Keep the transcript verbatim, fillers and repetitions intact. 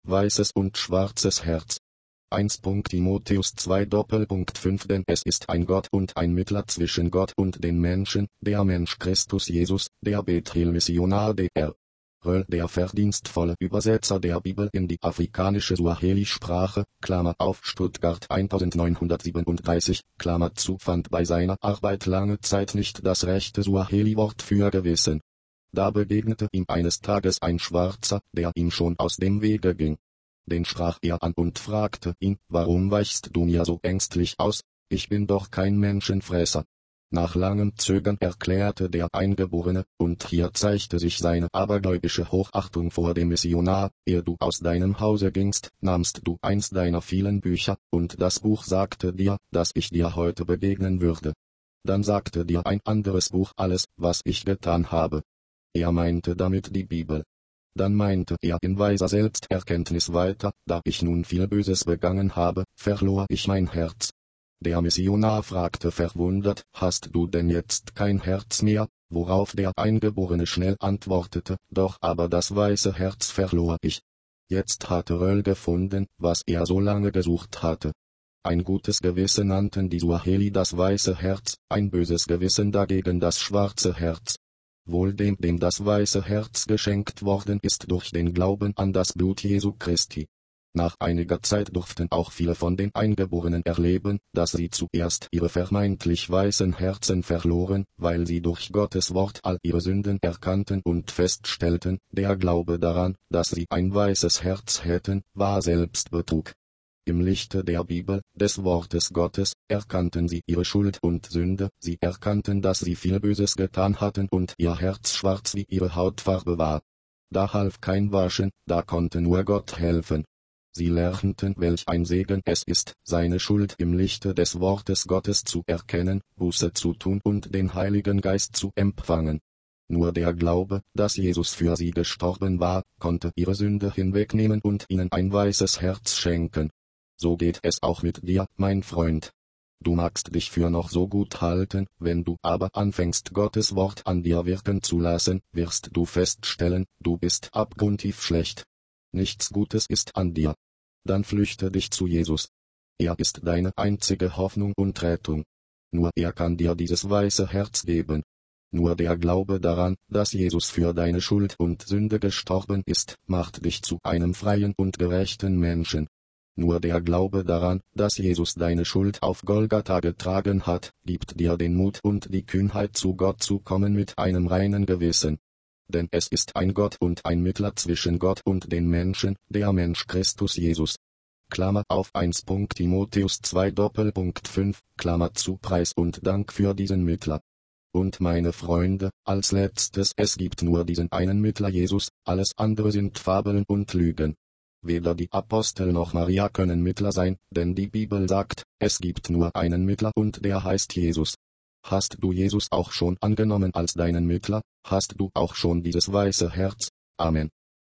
weißes und schwarzes Herz. eins Timotheus zwei Doppelpunkt fünf Denn es ist ein Gott und ein Mittler zwischen Gott und den Menschen, der Mensch Christus Jesus, der Bethel-Missionar der Röll, der verdienstvolle Übersetzer der Bibel in die afrikanische Swahili-Sprache, Klammer auf Stuttgart neunzehnhundertsiebenunddreißig, Klammer zu, fand bei seiner Arbeit lange Zeit nicht das rechte Swahili-Wort für Gewissen. Da begegnete ihm eines Tages ein Schwarzer, der ihm schon aus dem Wege ging. Den sprach er an und fragte ihn, warum weichst du mir so ängstlich aus? Ich bin doch kein Menschenfresser. Nach langem Zögern erklärte der Eingeborene, und hier zeigte sich seine abergläubische Hochachtung vor dem Missionar, ehe du aus deinem Hause gingst, nahmst du eins deiner vielen Bücher, und das Buch sagte dir, dass ich dir heute begegnen würde. Dann sagte dir ein anderes Buch alles, was ich getan habe. Er meinte damit die Bibel. Dann meinte er in weiser Selbsterkenntnis weiter, da ich nun viel Böses begangen habe, verlor ich mein Herz. Der Missionar fragte verwundert, hast du denn jetzt kein Herz mehr? Worauf der Eingeborene schnell antwortete, doch aber das weiße Herz verlor ich. Jetzt hatte Röll gefunden, was er so lange gesucht hatte. Ein gutes Gewissen nannten die Swahili das weiße Herz, ein böses Gewissen dagegen das schwarze Herz. Wohl dem, dem das weiße Herz geschenkt worden ist durch den Glauben an das Blut Jesu Christi. Nach einiger Zeit durften auch viele von den Eingeborenen erleben, dass sie zuerst ihre vermeintlich weißen Herzen verloren, weil sie durch Gottes Wort all ihre Sünden erkannten und feststellten, der Glaube daran, dass sie ein weißes Herz hätten, war Selbstbetrug. Im Lichte der Bibel, des Wortes Gottes, erkannten sie ihre Schuld und Sünde, sie erkannten, dass sie viel Böses getan hatten und ihr Herz schwarz wie ihre Hautfarbe war. Da half kein Waschen, da konnte nur Gott helfen. Sie lernten, welch ein Segen es ist, seine Schuld im Lichte des Wortes Gottes zu erkennen, Buße zu tun und den Heiligen Geist zu empfangen. Nur der Glaube, dass Jesus für sie gestorben war, konnte ihre Sünde hinwegnehmen und ihnen ein weißes Herz schenken. So geht es auch mit dir, mein Freund. Du magst dich für noch so gut halten, wenn du aber anfängst Gottes Wort an dir wirken zu lassen, wirst du feststellen, du bist abgrundtief schlecht. Nichts Gutes ist an dir. Dann flüchte dich zu Jesus. Er ist deine einzige Hoffnung und Rettung. Nur er kann dir dieses weiße Herz geben. Nur der Glaube daran, dass Jesus für deine Schuld und Sünde gestorben ist, macht dich zu einem freien und gerechten Menschen. Nur der Glaube daran, dass Jesus deine Schuld auf Golgatha getragen hat, gibt dir den Mut und die Kühnheit, zu Gott zu kommen mit einem reinen Gewissen. Denn es ist ein Gott und ein Mittler zwischen Gott und den Menschen, der Mensch Christus Jesus. Klammer auf eins Timotheus zwei Doppelpunkt fünf, Klammer zu Preis und Dank für diesen Mittler. Und meine Freunde, als letztes, es gibt nur diesen einen Mittler Jesus, alles andere sind Fabeln und Lügen. Weder die Apostel noch Maria können Mittler sein, denn die Bibel sagt, es gibt nur einen Mittler und der heißt Jesus. Hast du Jesus auch schon angenommen als deinen Mittler? Hast du auch schon dieses weiße Herz? Amen.